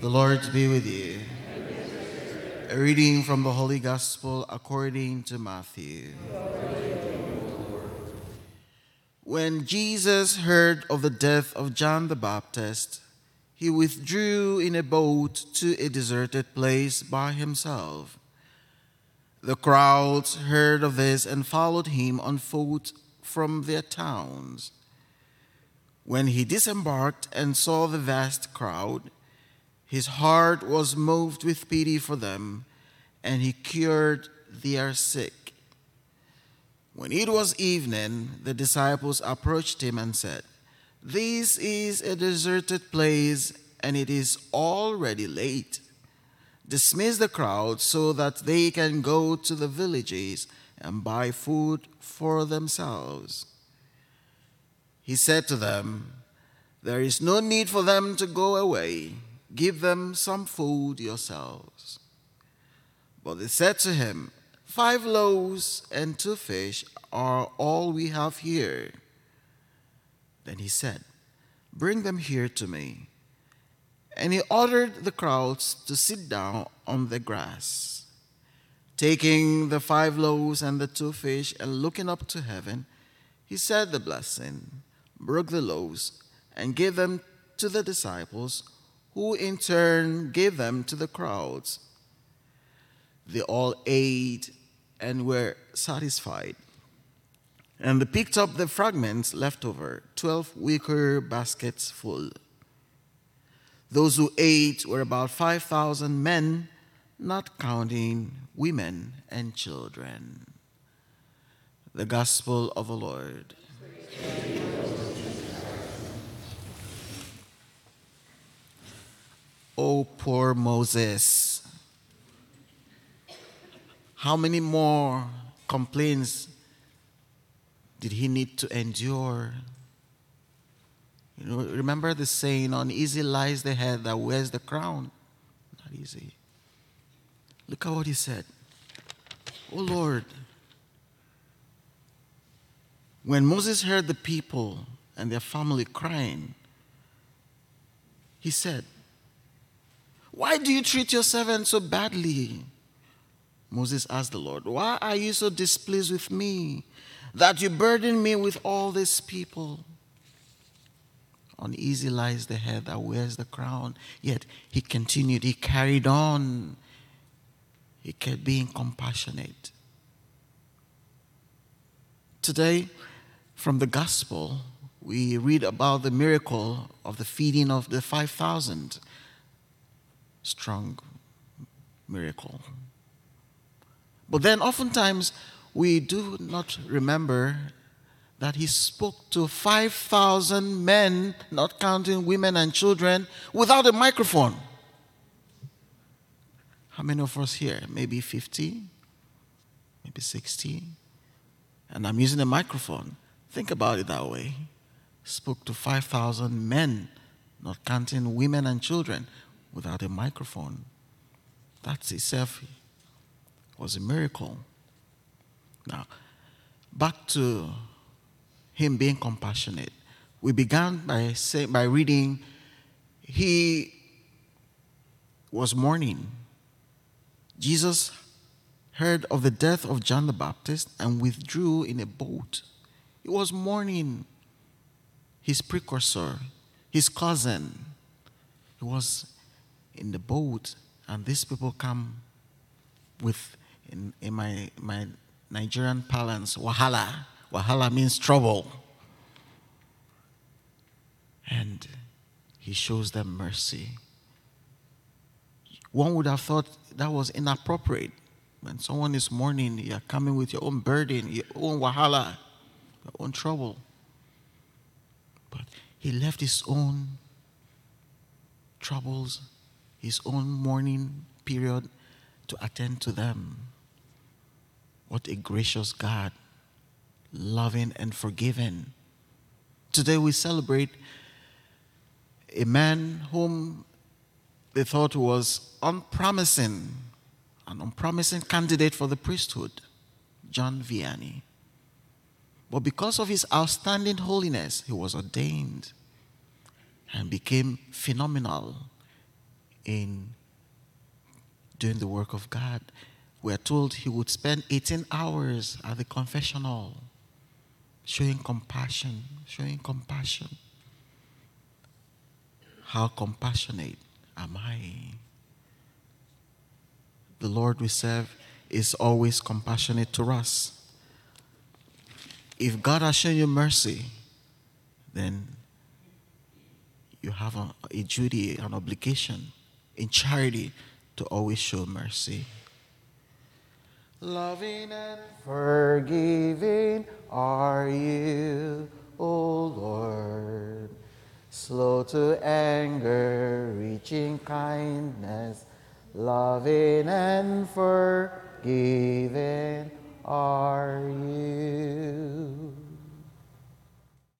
The Lord be with you. A reading from the Holy Gospel according to Matthew. When Jesus heard of the death of John the Baptist, he withdrew in a boat to a deserted place by himself. The crowds heard of this and followed him on foot from their towns. When he disembarked and saw the vast crowd, his heart was moved with pity for them, and he cured their sick. When it was evening, the disciples approached him and said, "This is a deserted place, and it is already late. Dismiss the crowd so that they can go to the villages and buy food for themselves." He said to them, "There is no need for them to go away. Give them some food yourselves." But they said to him, 5 loaves and 2 fish are all we have here." Then he said, "Bring them here to me." And he ordered the crowds to sit down on the grass. Taking the 5 loaves and the 2 fish and looking up to heaven, he said the blessing, broke the loaves, and gave them to the disciples, who in turn gave them to the crowds. They all ate and were satisfied. And they picked up the fragments left over, 12 wicker baskets full. Those who ate were about 5,000 men, not counting women and children. The Gospel of the Lord. Oh, poor Moses. How many more complaints did he need to endure? Remember the saying, "Uneasy lies the head that wears the crown." Not easy. Look at what he said. "Oh Lord." When Moses heard the people and their family crying, he said, "Why do you treat your servant so badly?" Moses asked the Lord, "Why are you so displeased with me that you burden me with all these people?" Uneasy lies the head that wears the crown. Yet he continued, he carried on. He kept being compassionate. Today, from the gospel, we read about the miracle of the feeding of the 5,000. Strong miracle. But then oftentimes we do not remember that he spoke to 5,000 men, not counting women and children, without a microphone. How many of us here? Maybe 50, maybe 60. And I'm using a microphone. Think about it that way. Spoke to 5,000 men, not counting women and children, without a microphone. That itself was a miracle. Now, back to him being compassionate. We began by reading, he was mourning. Jesus heard of the death of John the Baptist and withdrew in a boat. He was mourning his precursor, his cousin. He was in the boat, and these people come with, in my Nigerian parlance, wahala. Wahala means trouble. And he shows them mercy. One would have thought that was inappropriate. When someone is mourning, you're coming with your own burden, your own wahala, your own trouble. But he left his own troubles, his own mourning period to attend to them. What a gracious God, loving and forgiving. Today we celebrate a man whom they thought was unpromising, an unpromising candidate for the priesthood, John Vianney. But because of his outstanding holiness, he was ordained and became phenomenal in doing the work of God. We are told he would spend 18 hours at the confessional, showing compassion, showing compassion. How compassionate am I? The Lord we serve is always compassionate to us. If God has shown you mercy, then you have a duty, an obligation in charity to always show mercy. Loving and forgiving are you, O Lord, slow to anger, reaching kindness, loving and forgiving are you.